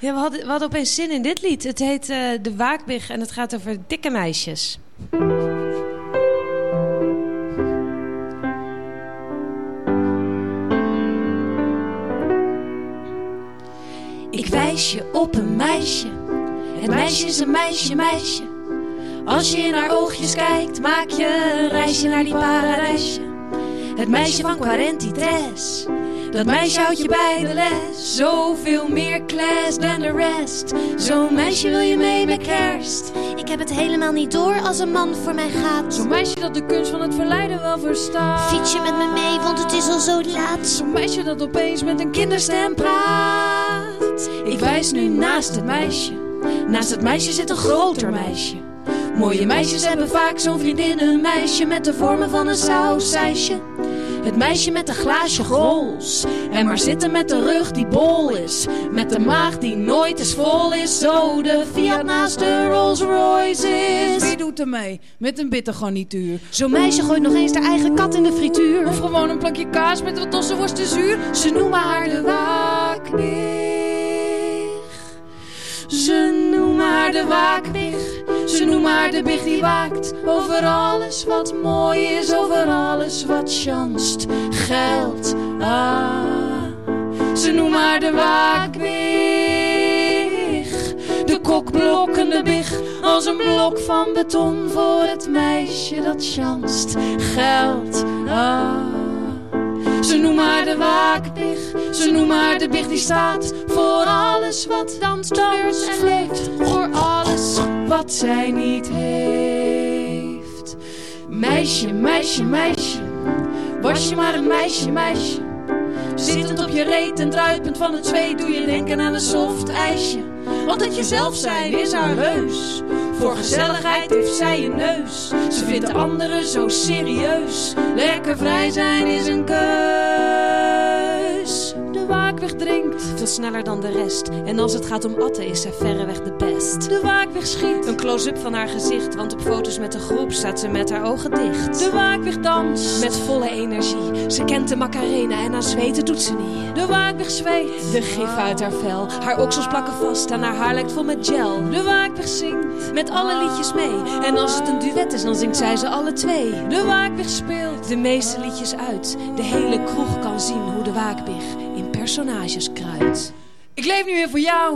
Ja, we hadden opeens zin in dit lied. Het heet De Waakbig en het gaat over dikke meisjes. Ik wijs je op een meisje. Het meisje is een meisje. Als je in haar oogjes kijkt, maak je een reisje naar die paradijsje. Het meisje van 43. Dat meisje houdt je bij de les. Zoveel meer class dan de rest. Zo'n meisje wil je mee met kerst. Ik heb het helemaal niet door als een man voor mij gaat. Zo'n meisje dat de kunst van het verleiden wel verstaat. Fiets je met me mee, want het is al zo laat. Zo'n meisje dat opeens met een kinderstem praat. Ik wijs nu naast het meisje. Naast het meisje zit een groter meisje. Mooie meisjes hebben vaak zo'n vriendin, een meisje met de vormen van een sausijsje. Het meisje met een glaasje grols. En maar zitten met de rug die bol is. Met de maag die nooit eens vol is. Zo de Fiat naast de Rolls Royce is. Wie doet er mee? Met een bittergarnituur. Zo'n meisje gooit nog eens haar eigen kat in de frituur. Of gewoon een plakje kaas met wat ossenworst te zuur. Ze noemen haar de waakbig. Ze noemen haar de waakbig. Ze noemen haar de big die waakt over alles wat mooi is, over alles wat chanst, geld. Ze noemen haar de waakbig. De kokblokkende big, als een blok van beton voor het meisje dat chanst, geld. Ze noemen haar de waakbig. Ze noemen haar de big die staat voor alles wat danst en leeft. Voor alles wat zij niet heeft. Meisje, meisje, meisje. Was je maar een meisje, meisje. Zittend op je reet en druipend van het zweet doe je denken aan een soft ijsje. Want het jezelf zijn is haar heus. Voor gezelligheid heeft zij een neus. Ze vindt de anderen zo serieus. Lekker vrij zijn is een keus. De waakbig drinkt veel sneller dan de rest. En als het gaat om atten is zij verreweg de best. De waakbig schiet een close-up van haar gezicht, want op foto's met de groep staat ze met haar ogen dicht. De waakbig danst met volle energie. Ze kent de Macarena en aan zweten doet ze niet. De waakbig zweet de gif uit haar vel. Haar oksels plakken vast en haar haar lijkt vol met gel. De waakbig zingt met alle liedjes mee. En als het een duet is, dan zingt zij ze alle twee. De waakbig speelt de meeste liedjes uit. De hele kroeg kan zien hoe de waakbig in personages kruidt. Ik leef nu weer voor jou.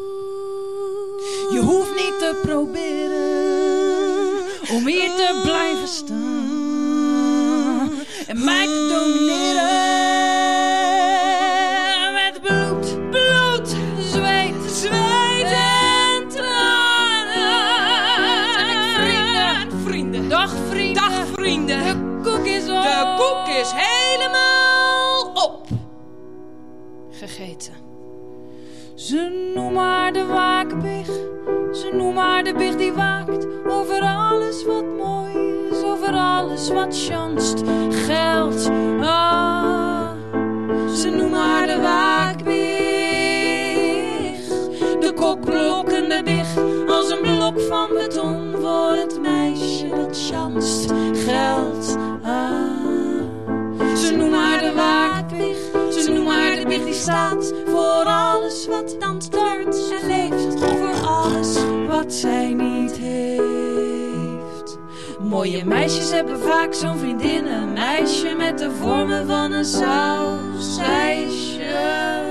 Je hoeft niet te proberen om hier te blijven staan en mij te domineren. Met bloed, bloed, zweet, zweet en tranen. En vrienden, dag vrienden, dag vrienden. De koek is op. De koek is helemaal op. Gegeten. Ze noemen haar de waakbig. Ze noemen haar de big die waakt over alles wat mooi is, over alles wat chanst, geld. Ze noemen haar de waakbig. De kokblokkende big, als een blok van beton voor het meisje dat chanst, geld. Ze noemen haar de waakbig. Ze noemen haar de big die staat voor alles wat danst, darts en leeft. Voor alles wat zij niet heeft. Mooie meisjes hebben vaak zo'n vriendin. Een meisje met de vormen van een sausijsje.